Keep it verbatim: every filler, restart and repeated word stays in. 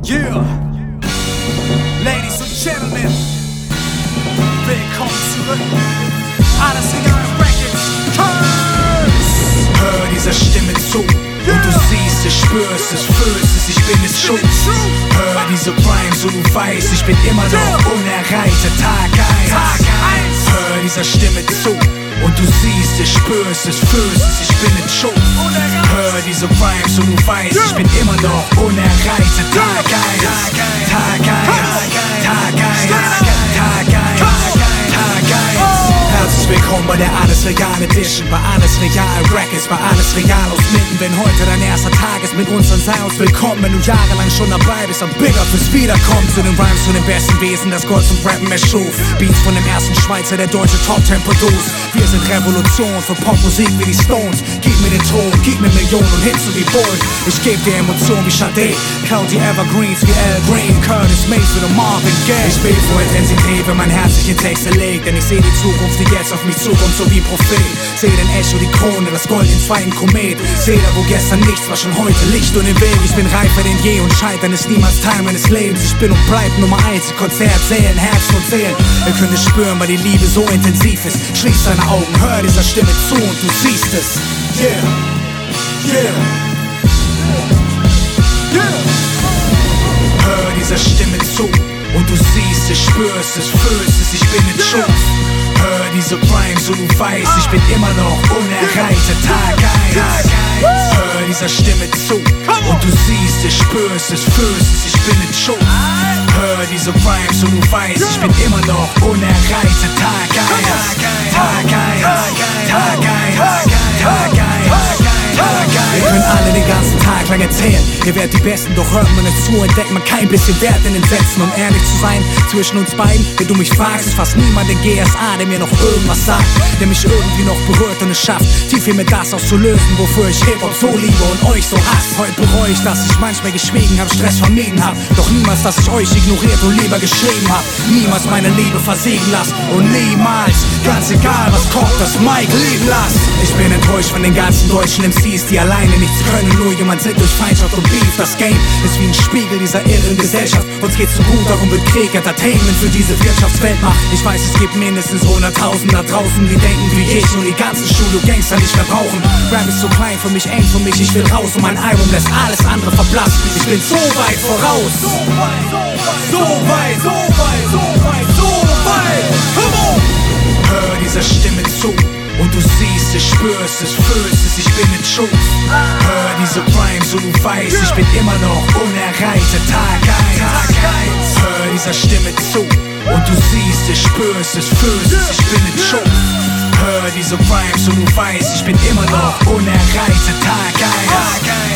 Yeah, Ladies and Gentlemen, willkommen zurück. Alles egal, Records, Curse. Hör dieser Stimme zu, yeah. Und du siehst es, spürst es, fühlst es, ich bin es schon. Hör diese Rhymes und du weißt, ich bin immer noch yeah. unerreichter. Tag eins. Tag eins. Hör dieser Stimme zu, und du siehst es, spürst es, fühlst es, ich bin es schon. Hör diese Rhymes und du weißt, yeah. ich bin immer noch unerreichter. Tag eins. Tag eins. Tag eins. Tag eins. Tag eins. Tag eins. Herzlich willkommen bei der Alles Real Edition, bei Alles Real Records, bei Alles Real aus Minden. Wenn heute dein erster Tag ist mit uns, dann sei uns willkommen. Wenn du jahrelang schon dabei bist, dann big up fürs Wiederkommen. Zu den Rhymes, zu den besten Wesen, das Gold zum Rappen erschuf. Beats von dem ersten Schweizer, der deutsche Top-Ten Produce. Wir sind Revolution für Popmusik wie die Stones. Gib mir den Ton, gib mir Millionen und Hits wie Bold. Ich geb dir Emotionen wie Sade, klau die Evergreens wie Al Green, Curtis Mayfield und Marvin Gaye. Ich bete vor Intensität, wenn mein Herz sich in Texte legt, denn ich seh die Zukunft, die jetzt auf mich zukommt, so wie Prophet. Seh den Echo, die Krone, das Gold, den zweiten Komet. Seh da, wo gestern nichts war, schon heute Licht und im Weg. Ich bin reifer denn je und Scheitern ist niemals Teil meines Lebens. Ich bin und bleib Nummer eins, Konzert, Seelen, Herzen und Seelen. Wir können es spüren, weil die Liebe so intensiv ist. Schließ deine Augen, hör dieser Stimme zu und du siehst es. Yeah, yeah, yeah. Hör dieser Stimme zu und du siehst es, spürst es, fühlst es, ich bin es schon. Hör diese Rhymes und du weißt, ich bin immer noch unerreichter. Tag eins. Hör dieser Stimme zu und du siehst es, spürst es, fühlst es, ich bin es schon. Hör diese Rhymes und du weißt, ich bin immer noch unerreichter. Tag eins. Tag eins. Tag eins. Tag eins. Wir können alle den ganzen Tag lang erzählen, ihr werdet die Besten, doch hört man es zu, entdeckt man kein bisschen Wert in den Sätzen. Um ehrlich zu sein, zwischen uns beiden, wenn du mich fragst, ist fast niemand in G S A, der mir noch irgendwas sagt, der mich irgendwie noch berührt und es schafft, tief in mir das auszulösen, wofür ich Hip-Hop so liebe und euch so hasse. Heute bereue ich, dass ich manchmal geschwiegen hab, Stress vermieden hab, doch niemals, dass ich euch ignoriert und lieber geschrieben hab. Niemals meine Liebe versiegen lassen und niemals, ganz egal was kommt, das Mike liegen lassen. Ich bin enttäuscht von den ganzen deutschen M Cs, die alleine nichts können, nur jemand sind durch Feindschaft und Beef. Das Game ist wie ein Spiegel dieser irren Gesellschaft. Uns geht's so gut, darum wird Krieg Entertainment für diese Wirtschaftsweltmacht. Ich weiß, es gibt mindestens hunderttausend da draußen, die denken wie ich und die ganzen Studio-Gangster nicht mehr brauchen. Rap ist so klein für mich, eng für mich, ich will raus und mein Album lässt alles andere verblassen. Ich bin so weit voraus. So weit, so weit, so weit, so weit, so weit. Come on! Hör dieser Stimme zu. Und du siehst es, spürst es, fühlst es, ich bin es schon. Hör diese Rhymes und du weißt, ich bin immer noch unerreichter. Tag eins. Hör dieser Stimme zu und du siehst es, spürst es, fühlst es, ich bin es schon. Hör diese Rhymes und du weißt, ich bin immer noch unerreichter. Tag eins.